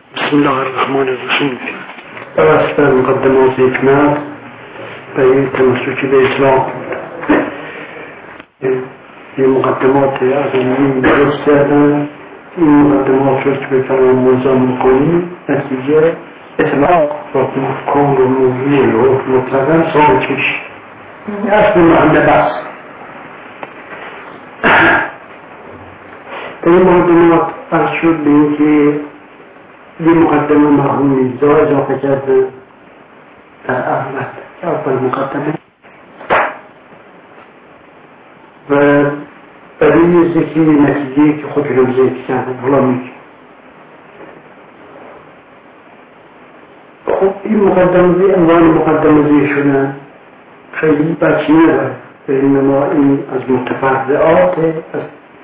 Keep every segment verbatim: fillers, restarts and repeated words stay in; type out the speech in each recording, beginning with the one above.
بسم الله الرحمن الرحیم. بس در مقدمات حکمت به این تمسکی به اسلام یه مقدمات عظیمی درست کردن. این مقدمات رو که بفرمان ملزم میکنیم نتیجه اطلاق و کون و نوعی و مطلقا ثابت میشه. این اصل محل بحث. در این مقدمات بحث شد به این که یه مقدمه مرحوم میرزا اضافه کرده در اول اول مقدمه و برای ذکر نتیجه که خود رو ذکر کردن. حالا میگه خب این مقدمه عنوان مقدمه ذکر شدن خیلی بچی نداره، به اینما این از متفرعات از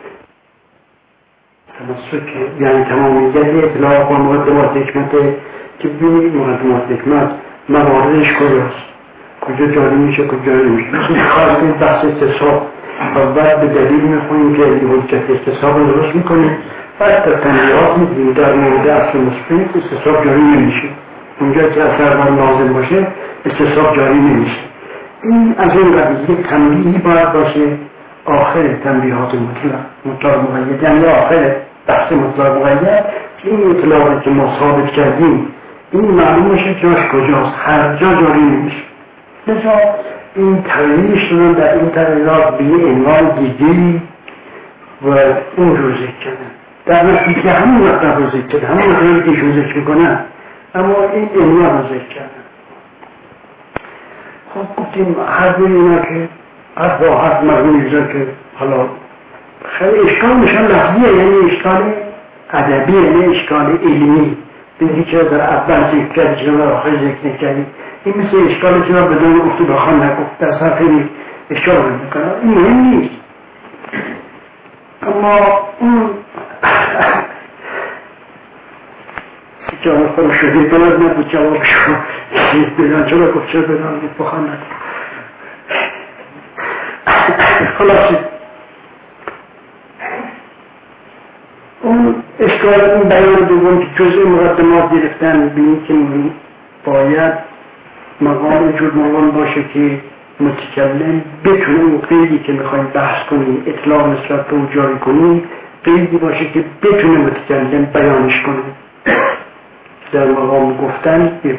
تمسک، یعنی تمامیت اطلاق و مقدمات حکمته که بینید مقدمات حکمت مواردش کجاست، کجا جاری میشه کجا جاری میشه. مثل خواستیم بحث استصحاب و بعد به دلیل میخونیم که این حجت استصحاب رو درست میکنیم، بعد در تنبیهات میدیم در مورد اصل مثبت استصحاب جاری نمیشه، اونجا که اثر بر لازم باشه استصحاب جاری نمیشه. این از این قضیه تنبیهی باید باشه آخر تنبیهات مطلق مطلق مقید، یعنی آخر بحث مطلق مقید که این اطلاقی که ما ثابت کردیم این معلوم باشه جاش کجاست، هر جا جاری نمیشه. لذا این تغییر شدن در این تغییرات به یه عنوان دیگری و اون رو ذکر کردن، در نتیجه همون مطلب رو ذکر کردن، همون مطلبی که ایشون ذکر میکنن، اما این عنوان رو ذکر کردن. خب گفتیم حرف اینا که حرف با حرف مرحوم میرزا که حالا خیلی اشکال نشان لفظیه، یعنی اشکال ادبی، یعنی اشکال علمی. دیدی که در اول ذکر کردی که در آخر ذکر نکردی، این مثل اشکالی که من بدون گفت و بخوان نگفت در سر خیلی اشکال رو میکنم، این مهم نیست. اما اون جواب خود شدی بلد نبود، جواب شد بدن چرا گفت چرا بدن گفت بخوان نگفت. خلاصی اون اشکال این بیان دوم که جزء مقدمات گرفتن بینید که باید مقام وجود مقام باشه که متکلم بتونه اون قیدی که میخوایم بحث کنیم اطلاع نسبت به اون جاری کنیم قیدی باشه که بتونه متکلم بیانش کنه در مقام گفتن ببقى.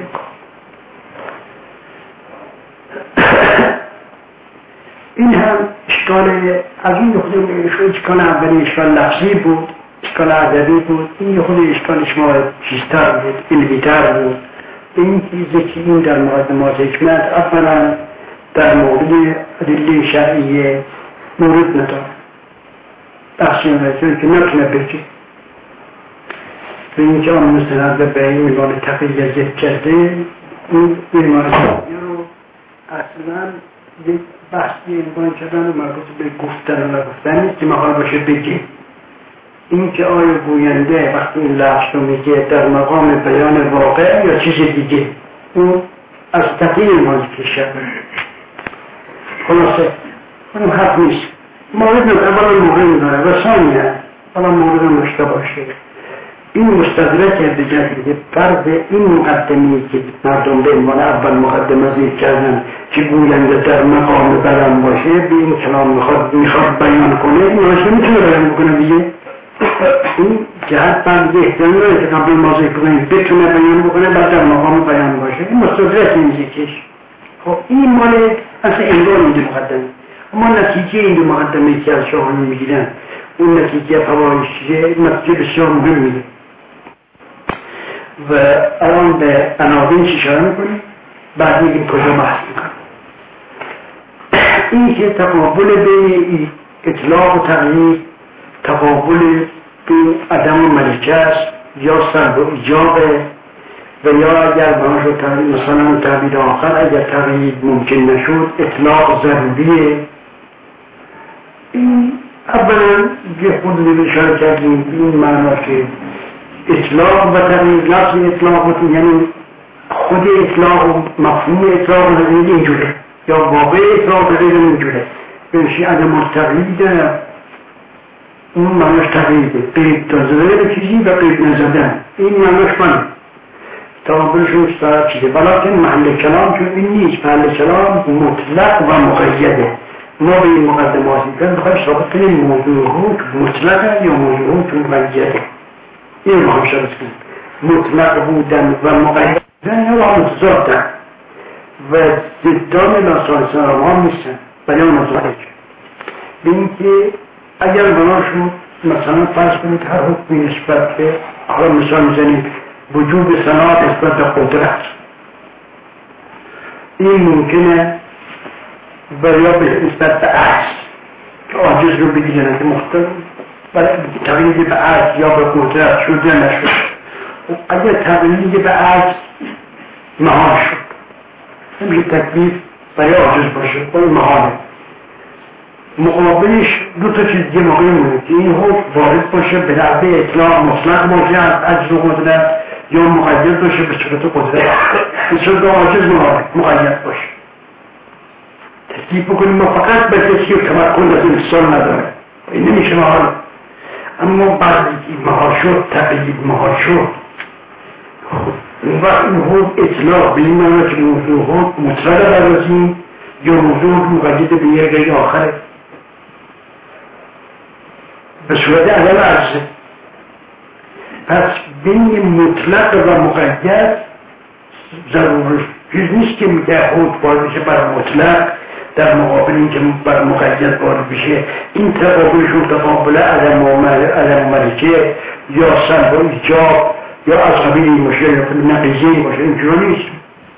این هم اشکال از این خود اشکال اولی اشکال لفظی بود، اشکال ادبی بود. این خود اشکالش ما چیزتر بود، علمی‌تر بود. این چیزی که این در مقدمات حکمت اولا در مورد ادله شرعیه مورد نداره، بخشی نمیشه که نتونه بگه به اینکه آن مستند به این میوان تقییه ذکر کرده. این میوان تقییه رو اصلا یک بحثی امکان کردن و مربوط به گفتن و نگفتن نیست که محال باشه بگه. این که آیا گوینده وقتی این لفظ رو میگه در مقام بیان واقع یا چیز دیگه، اون از تقییه ما ذکر شده. خلاصه اون حق نیست. مورد اولا مهم داره و ثانیه اولا مورد مشته باشه. این مستدرک دیگر که فرض این مقدمی که مردم به عنوان اول مقدمه ذکر کردن که گوینده در مقام بیان باشه به این کلام میخواد میخواد بیان کنه، این هاش نمیتونه بیان بکنه دیگه. این جهت بعد احتیان داره که قبل ما ذکر کنیم بتونه بیان بکنه بعد در مقام بیان باشه. این مستدرک این ذکرش. خب این مال اصلا انگار این مقدمه، اما نتیجه این مقدمه که از شاهانی میگیرن اون نتیجه فوایشیه نتیجه بسیار مهمیه و الان به عناوین اشاره میکنیم، بعد میگیم کجا بحث میکنیم. این که تقابل بین اطلاق و تغییر تقابل بین عدم و ملکه است یا سلب و ایجابه، و یا اگر بهاش رو تغییر مثلا تعبیر آخر اگر تغییر ممکن نشد اطلاق ضروریه. این اولا یه خود رو اشاره کردیم به این معنا که اطلاق و تغییر لفظ اطلاق یعنی خود اطلاق و مفهوم اطلاق و تغییر اینجوره یا واقع اطلاق و تغییر اینجوره. بنشی عدم التغییر اون معناش تقییده، قید دازده چیزی و قید نزدن، این معناش منه تقابلشون سر چیزه. ولیکن محل کلام چون این نیست، محل کلام مطلق و مقیده. ما به این مقدماتی که بخواهیم ثابت کنیم موضوع حکم مطلقه یا موضوع حکم مقیده. این ما هم شرط کنیم مطلق بودن و مقیده یا با متضادن و ضدان ناسالسان ها هم نیستن بیان متضادن. به اینکه اگر بناشون مثلا فرض کنید هر حکمی نسبت به حالا مثال میزنیم وجود صناعت نسبت به قدرت، این ممکنه و یا به نسبت به عجز که عاجز رو بگیرن که مختلف برای تقلیدی به عجز یا به قدرت شده نشد. اگر تقلیدی به عجز محال شد نمیشه تکلیف برای عاجز باشه، باید محاله. مقابلش دو تا چیز دیگه موقعی مونه که این حکم وارد باشه به نحوه اطلاق مطلق باشه از عجز و قدرت یا مقید باشه به صورت قدرت به صورت عاجز مقید باشه. تکلیف بکنیم ما فقط به کسی که تمکن از انفصال نداره این نمیشه محال. اما بعد این محال شد تقیید محال شد اون وقت این حکم اطلاق به این معنی که موضوع حکم مطلق برازیم یا موضوع مقید به یه غیر آخره به صورت عدم عرضه. پس بین مطلق و مقید ضروری چیز نیست که میگه حکم باید بشه بر مطلق در مقابل این که بر مقید وارد بشه. این تقابلشون تقابل عدم ملکه یا سلب و ایجاب یا از قبیل این باشه یا نقیزه باشه اینجور نیست.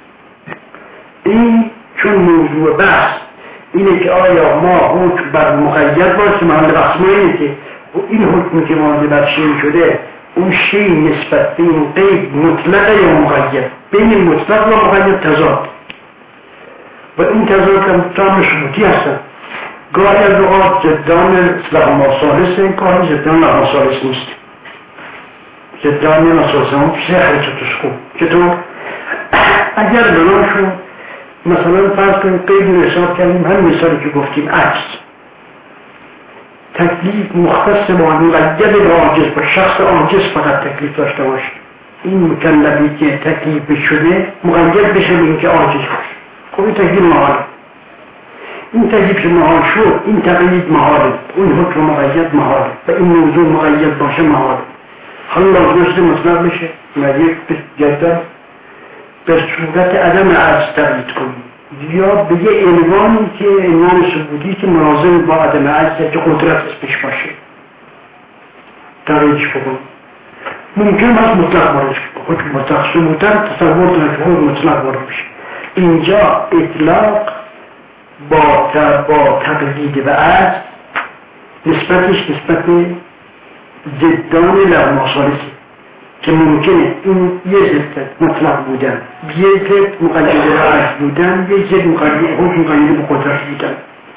این چون موضوع بحث اینه که آیا ما حکم بر مقید باشه محل بحث ما اینه که این حکمی که مورد بر شیء شده اون شیء نسبت به این قید مطلق یا مقید، بین مطلق و مقید تضاد و این تضاد هم تام شروطی هستن. گاهی از اوقات ضدان اصلاح ناسالس این کاری ضدان ناسالس نیست. ضدان ناسالس هم پیش حرکتش خوب چطور؟ اگر بناشون مثلا فرض کنیم قید رو حساب کردیم هم مثالی که گفتیم عکس تکلیف مختص با مقید و عاجز با شخص عاجز فقط تکلیف داشته باشه. این مکلفی که تکلیف شده مقید بشه به اینکه عاجز باشه. خب این تکلیف محاله. این تکلیف که محال شد این تقیید محاله، اون حکم مقید محاله و این موضوع مقید باشه محاله. حالا لازم است مطلق بشه مقید جدا به صورت عدم عجز تقیید کنیم یا به یه عنوانی که عنوان ثبوتی که مناظم با عدم عجز که قدرت اسمش باشه تقییدش بکنیم. ممکن است مطلق وارد حکم مطلق ثبوتن تصور کنه که حکم مطلق وارد بشه. اینجا اطلاق با با تقیید و عجز نسبتش نسبت ضدان لغماسالسی که ممکنه این یه ضد مطلق بودن یه ضد مقید به عجز بودن یه ضد حکم مقید به قدرت بودن.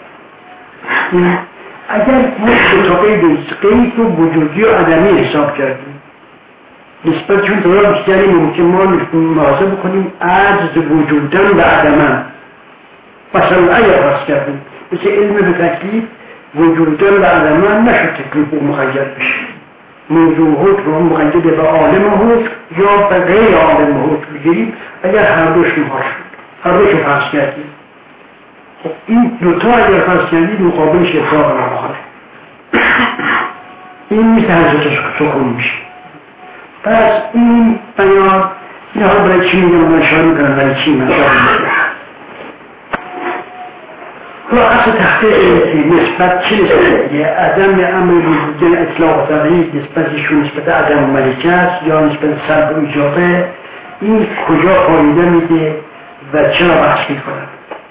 اگر ما تا قید قید و وجودی و عدمی حساب کردیم نسبت چون طور بیشتری ممکن ما محاسبه بکنیم عجز وجودن و عدمن. مثلا اگر فرض کردیم مثل علم به تکلیف وجودن و عدمن نشد تکلیف و مقید بشه. موضوع حکم رو مقید به عالم حکم یا به غیر عالم حکم بگیریم اگر هر دوش محال شد هر دوش فرض کردیم. خب این دوتا اگر فرض کردیم مقابلش اطلاق نماله این میشه حضرتش سخون میشه. پس این بیان این ها برای چی میگم من اشاره میکنم برای چی من اشاره میکنم اصل تحقیق نسبت چی نسبت عدم امر وجود اطلاق و تقیید نسبتشون نسبت عدم ملکه است یا نسبت سلب و ایجابه این کجا فایده میده و چرا بحث میکنم.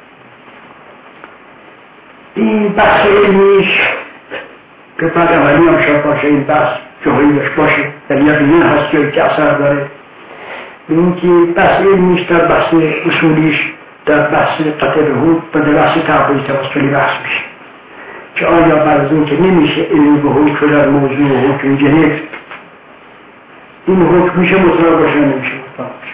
این بحث علمیش که بعد اولی هم شاید باشه این بحث جاهایش باشه در یقینی هست جایی که اثر داره این که بحث علمیش در بحث اصولیش در بحث قطع حکم و در بحث تعبیل توسلی بحث میشه که آیا بعض این که نمیشه علم به حکم در موضوع حکم گرفت این حکم میشه مطلق باشه نمیشه مطلق باشه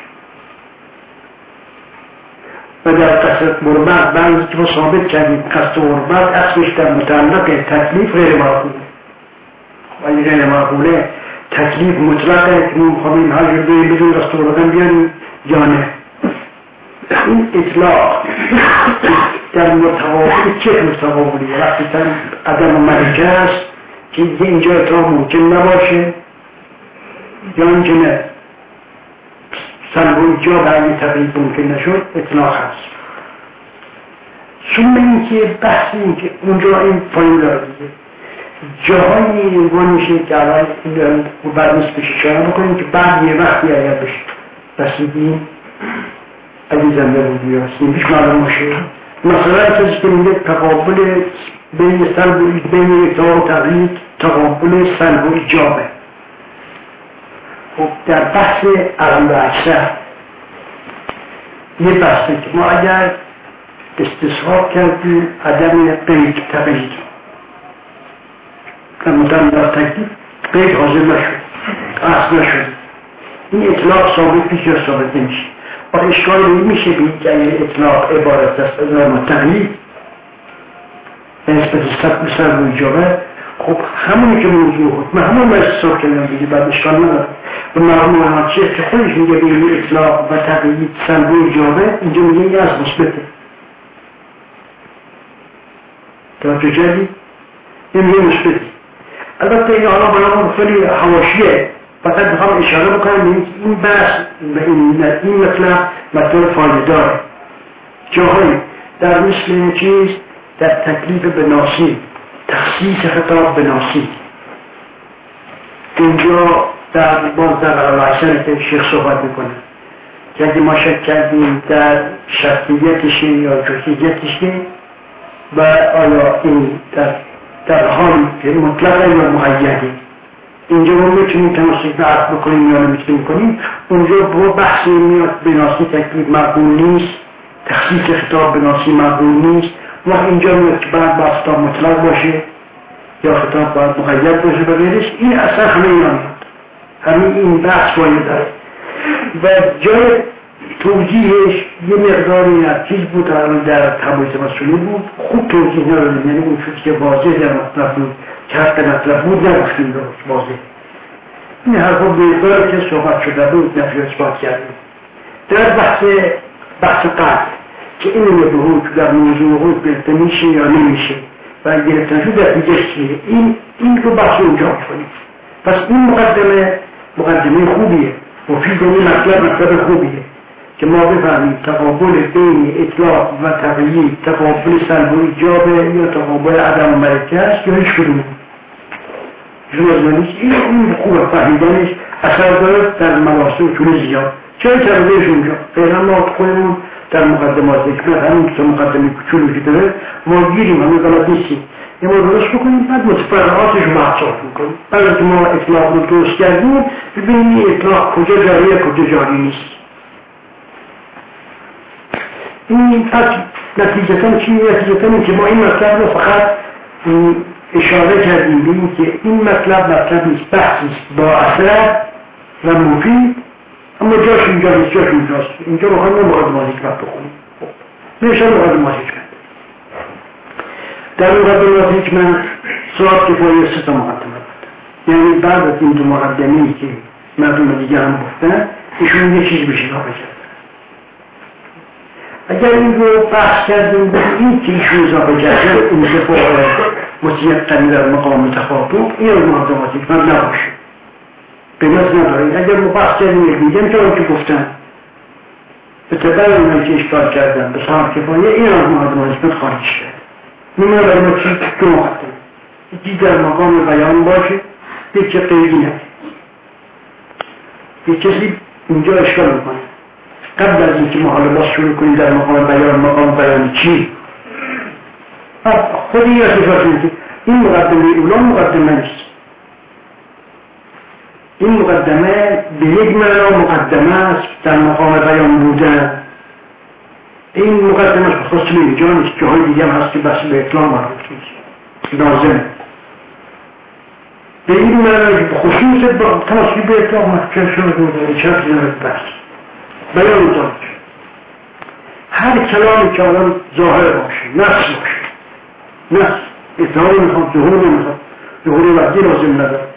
و در قصد مربط بعضی که ما ثابت کردیم قصد مربط اصلش در متعلق تکلیف غیر معقوله ولی غیر معقوله تکلیف مطلقه که ما میخوایم هر جور بریم بدون دستور بدن بیاریم یا نه. این اطلاق در متقابل چه متقابلی؟ وقتی تن عدم ملکه است که اینجا اطلاق ممکن نباشه یا اینکه نه سلب و ایجاب برای تقیید ممکن نشد اطلاق هست. ثم اینکه بحث این که اونجا این پایین داره دیگه جاهایی عنوان میشه که الان این بعد نیست بشه شاید بکنیم که بعد یه وقتی اگر بشه رسیدیم اگه زنده بودی یا هستیم بیش معلوم باشه. مثلا کسی که میگه تقابل بین سلب و بین اطلاق و تقیید تقابل سلب و ایجابه. خب در بحث اقل و اکثر یه بحثه که ما اگر استصحاب کردیم عدم قید تقیید در مدام در تقیید قید حاضر نشد اصل نشد این اطلاق ثابت پیش یا ثابت نمیشه. و اشکال میشه بید که اگر اطلاق عبارت است از عدم تقیید به نسبت سلب سلب و ایجابه خب همونی که موضوع حکم همون ما استصحاب کردیم دیگه بعد اشکال نداره. و مرحوم محمدشیخ که خودش میگه بین اطلاق و تقیید سلب و ایجابه اینجا میگه این از مثبته. توجه کردی؟ این میگه مثبتی. البته این حالا برامون خیلی حواشیه فقط میخوام اشاره بکنم این بحث و این, این مطلب مطلب فایده داره. جاهایی در مثل چیز در تکلیف بناسی تخصیص خطاب بناسی اینجا در باز در عرصه که شیخ صحبت میکنه که اگه ما شک کردیم در شرطیتشه یا جزئیتشه و آیا این در در حال که مطلقه یا مقیده اینجا ما میتونیم تناسیق عرض بکنیم یا نمیتونیم کنیم. اونجا با بحثی میاد بناسی تکلیف مقبول نیست تخصیص خطاب بناسی مقبول نیست و اینجا میاد که بعد با خطاب مطلق باشه یا خطاب باید مقید باشه و غیرش. این اصلا همه اینا میاد همین این بحث باید داره و جای توجیهش یه مقداری از چیز بود در تبایت مسئولی بود خوب توجیه نداریم یعنی اون چیزی که واضح در مطلب بود که حق مطلب بود نگفتیم درست واضح. این حرفا مقداری که صحبت شده بود نفی اثبات کردیم. در بحث بحث قلب که این نبهود در موضوع خود گرفته میشه یا نمیشه و گرفتن شد در دیگه چیه این این رو بحث اونجا کنیم. پس این مقدمه مقدمه خوبیه مفید این مطلب مطلب خوبیه که ما بفهمیم تقابل بین اطلاق و تقیید تقابل سلب و ایجابه یا تقابل عدم و ملکه است یا هیچ کدوم جوازمانیست. این این خوبه فهمیدنش اثر داره در مباحث اصول زیاد چه تربیهش اونجا فعلا ما خودمون در مقدمات حکمت همین که مقدمه کوچولو که داره ما گیریم همه غلط نیستیم یه ما درست بکنیم بعد متفرعاتش رو محصاب میکنیم. بعد که ما اطلاق رو درست کردیم ببینیم این اطلاق کجا جاریه کجا جاری نیست. این پس نتیجتاً چی؟ نتیجتاً که ما این مطلب رو فقط اشاره کردیم بیم که این مطلب مطلب نیست بحث نیست با اثر و مفید اما جاش اینجا نیست جاش اینجاست. اینجا رو همه مقدمات حکمت بخونیم نمیشه مقدمات حکمت. در مقدمات حکمت سواد کفایه سه تا مقدمه بود یعنی بعد از این دو مقدمه‌ای که مردم دیگه هم گفتن ایشون یه چیز بشه اضافه کرد. اگر این رو بحث کردیم این که ایشون اضافه کرده این دفاع متیقنی در مقام تخاطب این از مقدمات حکمت نباشه به نظر نداریم. اگر ما بحث کردیم یک میگم که آن که گفتن به تبر اونایی که اشکال کردن به صاحب کفایه این از مقدمات حکمت خارج کرد. نمیه برای ما چی دو مقدمه یکی در مقام بیان باشه یکی قیدی نباشه. یک کسی اینجا اشکال میکنه قبل از اینکه ما حالا باز شروع کنیم در مقام بیان مقام بیان چی خودی یا صفات میگه این مقدمه اولا مقدمه نیست. این مقدمه به یک معنا مقدمه است در مقام بیان بودن. این مقدمه است بخصوص اینجا نیست جاهای دیگه هم هست که بس به اطلاع مربوط نیست لازمه به این معنا که بخصوص تناسبی به اطلاع محکم شده بوده چرا که نمید بس بیان دارد هر کلامی که آدم ظاهر باشه نفس باشه نفس اطلاعی میخواد ظهور نمیخواد ظهور وقتی لازم نداره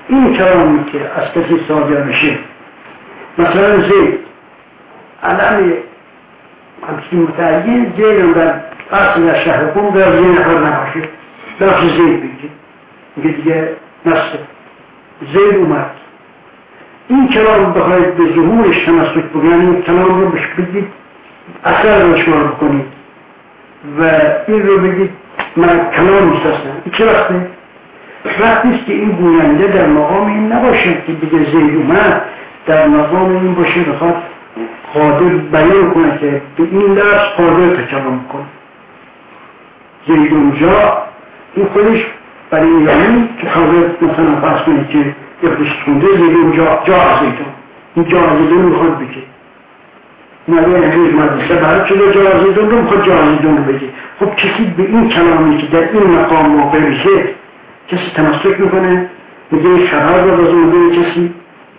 این کلامی که از کسی صادر میشه، مثلا زید علم همچین متعین زید در اصل شهر قوم در زید نفر نباشه، درخش زید بگید میگه دیگه نصف زید اومد. این کلام بخواید به ظهورش تمسک بکنید، این کلام رو بش بگید اثر رو شمار بکنید و این رو بگید من کلام نیست اصلا. این چه وقته؟ وقتیست که این گوینده در مقام این نباشه که بگه زید اومد، در مقام این باشه بخواد قادر بیان کنه که به این لفظ قادر تکلم کنه. زید اونجا این خودش برای یعنی که حاضر مثلا فرض کنید که یکیش خونده زید اونجا جا زیدون، این جا زیدون میخواد بگه مالی امروز مدرسه برای چه جا زیدون رو میخواد جا زیدون رو بگه. خب کسی به این کلامی که در این مقام واقع میشه کسی تمسک میکنه؟ میگه خبر رو بازمونده کسی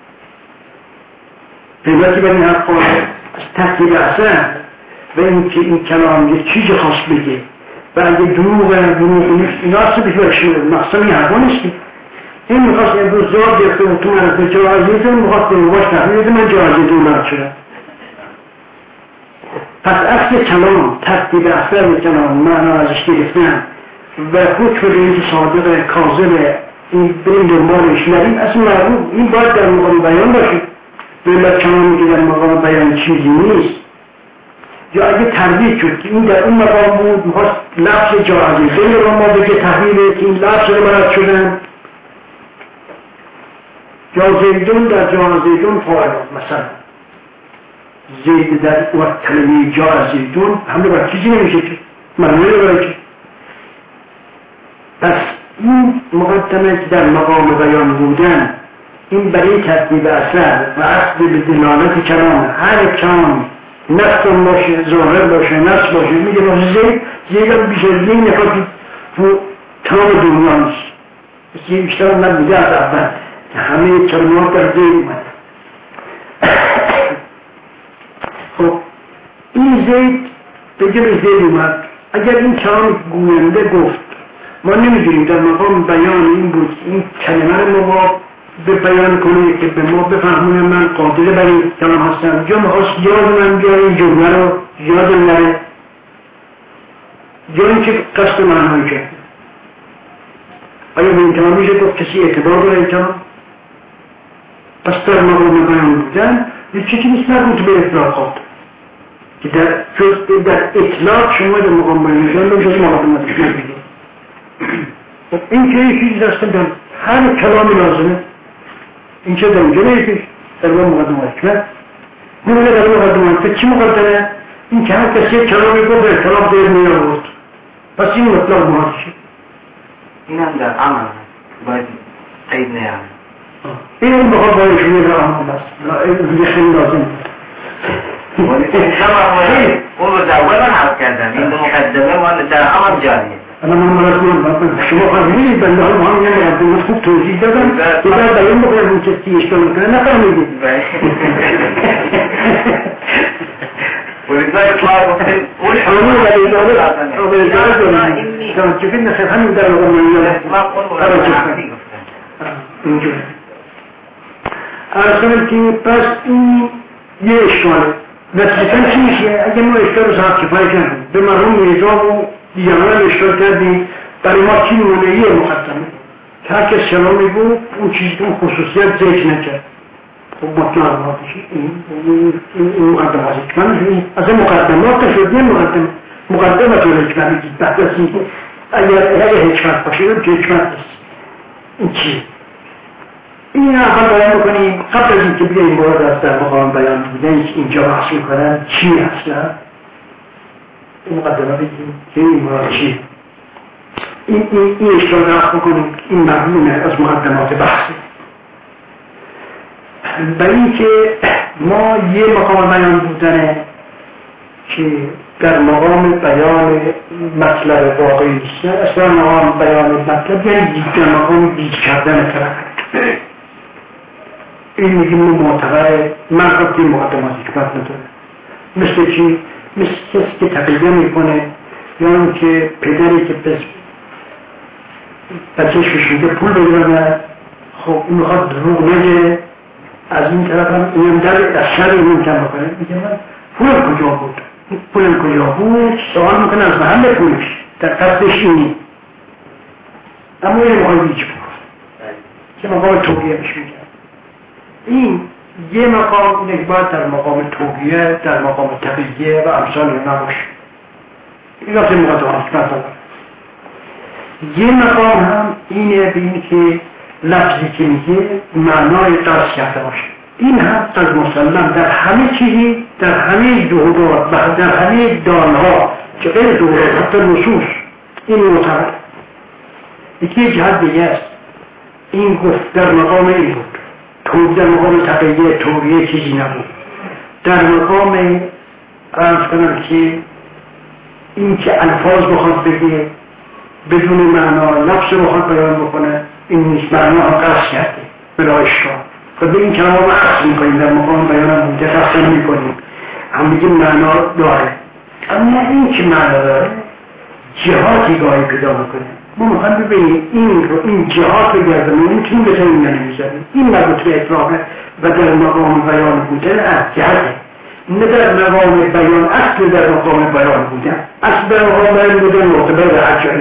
پیوتی بر این حق از تحقیب اصلا و این که این کلام یک چیز خاص بگه و اگه دروغ و دروغ نیست اینا هسته بشه مقصد این حرفا نیستی. این میخواست امروز زیاد گرفته و تو من از به جوازیدون میخواست به مواش تحمیده من جوازیدون برد شده. پس اصل کلام تحقیب اصلا کلام معنا ازش گرفتن و حکم به این که صادق کاذب این برین دنبالش نریم اصلا معلوم این باید در مقام بیان باشه. بلد کلامی که در مقام بیان چیزی نیست یا اگه تردید شد که این در اون مقام بود میخواست لفظ جاهزیدون رو ما بگه تحویله که این لفظ رو مرد شدن جاهزیدون در جاهزیدون فاعل مثلا زید در وقت کلمه جاهزیدون همه بر چیزی نمیشه که معنی رو برای که پس این مقدمه که در مقام بیان بودن این برای ترتیب اثر و اصل به دلالت کلام هر کلام نفس باشه ظاهر باشه نفس باشه میگه باشه زید زید هم بیشتر زید نفاقی تو تمام دنیا نیست زید بیشتر هم نبوده از اول همه کلمات در زید اومد. خب این زید بگه به زید اومد. اگر این کلام گوینده گفت ما نمیدونیم در مقام بیان این بود این کلمه رو ما به بیان کنه که به ما بفهمونه من قادر برای کلام هستم یا میخواست یاد من بیاره این جمله رو یادم نره یا اینکه قصد معنایی کرد. آیا به این کلام میشه گفت کسی اعتبار داره این کلام؟ پس در مقام بیان بودن یه چیزی نیست مربوط به اطلاقات که در جز در اطلاق شما در مقام بیان بودن رو جز مقاماتش نبیدید. این که یه چیزی دستم در هر کلامی لازمه این چه در اونجا نیستش در اون مقدمه حکمت نمیده در اون مقدمه حکمت چی مقدمه؟ این که هم کسی کلامی گفت در کلام دیر میان بود پس این مطلق محاطشه این هم در عمل باید قید نیام این هم بخواد باید شما در عمل است این خیلی لازم اون رو در اول حرف کردن این دو مقدمه ما در عمل جاریه. انا من رسول شما فهمیدید بنده ها ما هم یه مقدمه خوب توضیح دادم که در بیان بکنم اون کسی اشکال میکنه نفهمیدید ولذا يطلع بخير والحلول والإجابة والإجابة كيف نخير همين دار الغمانية أرسل که پس این یه اشکاله نتیجتاً چی میشه؟ اگه ما اشکال رو صاحب کفایی کردیم به مرحوم نظام و دیگران اشکال کردیم برای ما چی نمونه یه مقدمه که هر کس کلامی بود اون چیز اون خصوصیت ذکر نکرد خب مطلب ما بشه این مقدمات حکمت از این مقدمات شد یه مقدمه مقدمات رو حکمت بگید بعد از این اگر حکمت باشه که حکمت نیست این چیه؟ این اول بیان بکنیم قبل از این که بگه این مورد از در مقام بیان بودن اینجا بحث میکنن چی اصلا این مقدمه بگیم که این مورد چی این این این اشتراک رفت بکنیم این مضمون از مقدمات بحثه برای اینکه ما یه مقام بیان بودنه که در مقام بیان مطلب واقعی نیست اصلا مقام بیان مطلب یعنی در مقام گیج کردن طرف این میگیم معتبر من خب این مقدمات حکمت نداره مثل چی؟ مثل کسی که تقییه میکنه یا اون که پدری که پس بچهش بشونده پول بگرانه خب این میخواد دروغ نگه، از این طرف هم این در اشتر این کم بکنه، میگه من پول کجا بود؟ پول کجا بود؟ سوال میکنه از محل پولش در قصدش اینی، اما این مقام بیچ بود که مقام توقیه بش میگه. این یه مقام اینه که باید در مقام توقیه، در مقام تقییه و امثال نباشه. این وقتی مقدمه هست مثلا یه مقام هم اینه به این که لفظی که میگه معنای قصد کرده باشه. این هم از مسلم در همه چیزی، در همه جهودات و در همه دانها که غیر جهودات حتی نصوص این معتبر. یکی جهت دیگه است، این گفت در مقام این بود، تو در مقام تقییه توریه چیزی نبود، در مقام عرض کنم که این که الفاظ بخواد بگه بدون معنا لفظ بخواد بیان بکنه، این نیست، معنا ها قصد کرده بلایش کن. خب به این کلام ها عرض میکنیم در مقام بیان هم متفصل میکنیم، هم بگیم معنا داره، اما این که معنا داره جهاتی گاهی پیدا میکنه. ما میخوایم ببینیم این رو، این جهات رو گردم این چون به زمین نمیزنیم، این مربوط به اطلاقه و در مقام بیان بودن از جهته، نه در مقام بیان اصل در مقام بیان بودن، اصل در مقام بیان بودن معتبر در هر جایی.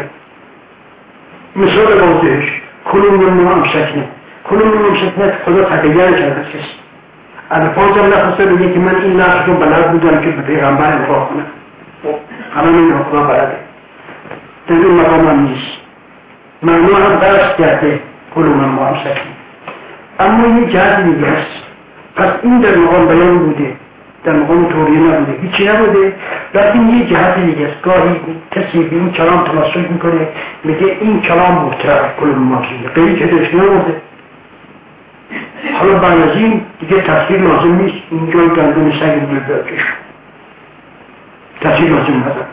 مثال واضحش کلون من هم سکنه، کلون من هم سکنه خدا تقییر کرده کسی الفاظ هم نخواسته بگه که من این نقش رو بلد بودم که به پیغمبر انفاق کنم، همه این خدا بلده، در این مقام هم نیست، معنا هم درست کرده کلون من هم سکنه. اما یه جهت دیگه هست، پس این در مقام بیان بوده، در مقام توریه نبوده، هیچی نبوده، لیکن یه جهت دیگه است. گاهی کسی به این کلام تمسک میکنه میگه این کلام محترم کلون ماکیه، غیری که درش نبوده. حالا بعد از این دیگه تفسیر لازم نیست، اینجا گندم سنگ رو بکش، تفسیر لازم نداره.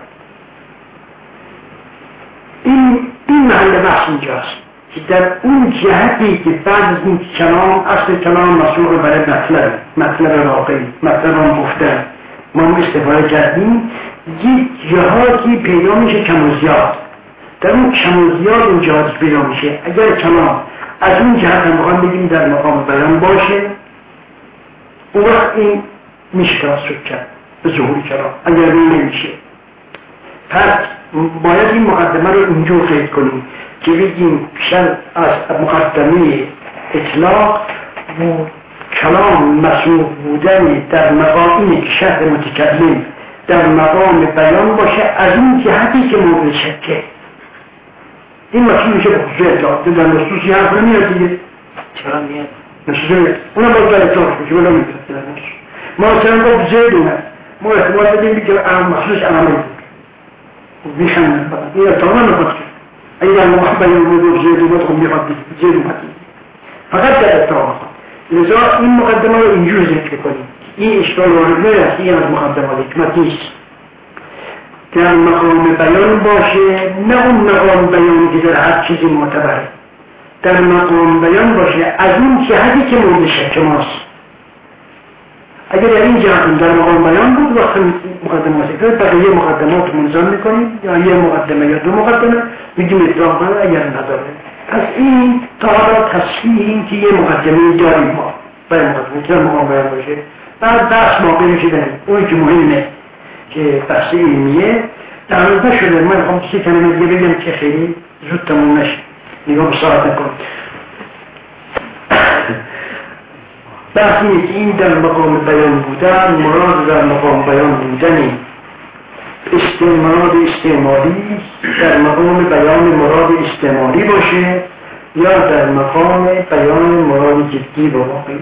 این این محل بحث اینجاست که در اون جهتی که بعد از این کلام، اصل کلام مسئول برای مطلب، مطلب واقعی، مطلب هم گفتن ما استفاده کردیم، یک جهاتی پیدا میشه کم و زیاد، در اون کم و زیاد اون جهاتی پیدا میشه. اگر کلام از اون جهت هم بخوام بگیم در مقام بیان باشه، اون وقت این میشه توسط کرد به ظهور کلام، اگر این نمیشه پس باید این مقدمه رو اینجور قید کنیم که بگیم شرط از مقدمه اطلاق و کلام مسئول بودن در مقام اینه که شرط متکلم در مقام بیان باشه از اون جهتی که مورد شکه. این مسئول میشه به خصوص اطلاق، در نصوصی حرف نمیاد دیگه، چرا میاد؟ نصوصی اونم باید در اطلاق میشه، ولی نمیاد ما اصلا گفت زید اومد، ما احتمال بدیم که مخصوص عملی بود میشن بقید این اطلاق نمیخواد کرد. اگر مقام بیان بود زید اومد خب میخواد زید اومد، فقط در اطلاق میخواد. لذا این مقدمه رو اینجور ذکر کنیم، این اشکال وارد نیست، این از مقدمات حکمت نیست، در مقام بیان باشه، نه اون مقام بیانی که در هر چیزی معتبره، در مقام بیان باشه از اون جهتی که مورد شک ماست. اگر در این جهت در مقام بیان بود وقت مقدمات حکمت بقیه مقدمات منظم میکنیم، یا یه مقدمه یا دو مقدمه میگیم اطلاق کنه اگر نداره. پس این تا حالا تصفیه این که یه مقدمه داریم ما برای مقدمه که در مقام بیان باشه، بعد بحث واقع میشه داریم اون که مهمه که بحث علمیه در مورد شده. من خواهم سی کلمه دیگه بگم که خیلی زود تموم نشه، نگاه به ساعت نکن. بحث اینه که این در مقام بیان بودن مراد در مقام بیان بودنی استعمال استعمالی در مقام بیان مراد استعمالی باشه یا در مقام بیان مراد جدی و واقعی.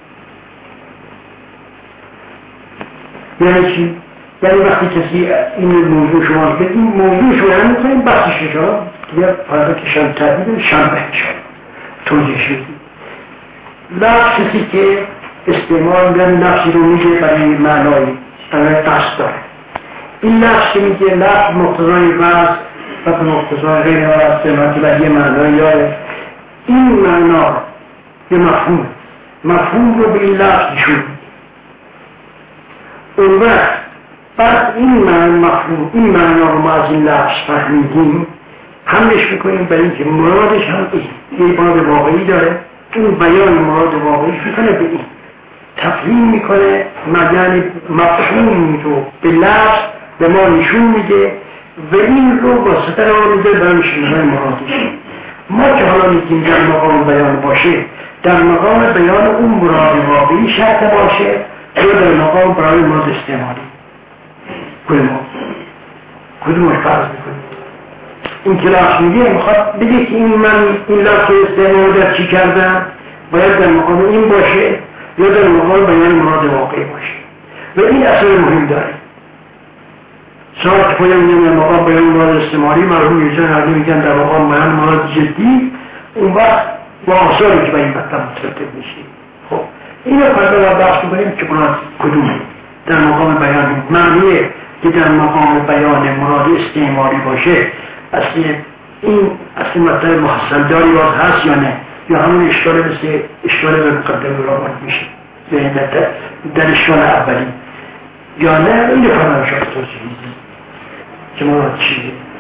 یعنی چی؟ یعنی وقتی کسی این موضوع شما بگیم موضوع شما هم میکنیم بحثش شما دیگر فردا که شم تحبیل شم بهشم توجیه شدیم. لفظی که استعمال میگن لفظی رو میگه برای معنایی برای قصد داره. این لفظی میگه لفظ مقتضای وضع و به مقتضای غیر استعمالی و یه معنایی داره. این معنا یه مفهوم مفهوم رو به این لفظ شد. اون وقت بعد این مفهوم این معنا رو ما از این لفظ فهمیدیم، حملش میکنیم برای اینکه مرادش هم این یه مراد واقعی داره این بیان مراد واقعی میکنه به این تفهیم میکنه، یعنی مفهوم رو به لفظ به ما نشون میده و این رو واسطه رو میده برای نشونهای مرادش. ما که حالا میگیم در مقام بیان باشه، در مقام بیان اون مراد واقعی شرط باشه یا در مقام برای مراد استعمالی کدوم کدومش فرض میکنه. این کلاس میگه میخواد بگه که این من این لفظ استعمال در چی کردم باید در مقام این باشه یا در مقام بیان مراد واقعی باشه و این اصل مهم داره. ساعت پایم میگم در مقام بیان مراد استعمالی مرحوم میرزا هردی میگن در مقام بیان مراد جدی، اون وقت با آثاری که به این مطلب مترتب میشه. خب اینو فردا بحث کنیم که مراد کدومه در مقام بیان معنیه که در مقام بیان مراد استعمالی باشه. اصلی این اصلی مطلب محصل داری باز هست یا نه، یا همون اشکال مثل اشکال به مقدم را باید میشه در اشکال اولی یا نه. این رو فرمان شاید توضیح میدیم که مراد چیه.